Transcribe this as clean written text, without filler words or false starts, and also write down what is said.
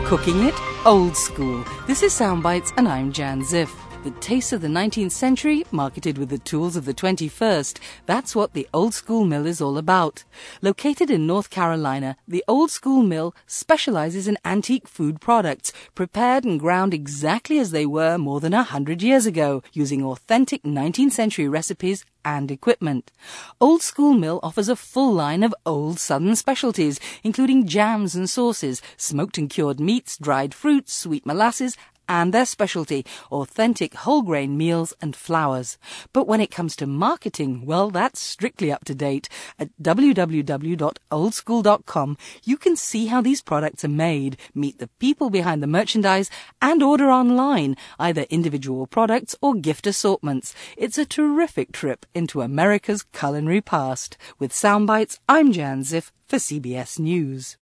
Cooking it old school. This is Soundbites and I'm Jan Ziff. The taste of the 19th century, marketed with the tools of the 21st. That's what the Old School Mill is all about. Located in North Carolina, the Old School Mill specializes in antique food products, prepared and ground exactly as they were more than 100 years ago, using authentic 19th century recipes and equipment. Old School Mill offers a full line of old Southern specialties, including jams and sauces, smoked and cured meats, dried fruits, sweet molasses, and their specialty, authentic whole grain meals and flours. But when it comes to marketing, well, that's strictly up to date. At www.oldschool.com, you can see how these products are made, meet the people behind the merchandise, and order online, either individual products or gift assortments. It's a terrific trip into America's culinary past. With Soundbites, I'm Jan Ziff for CBS News.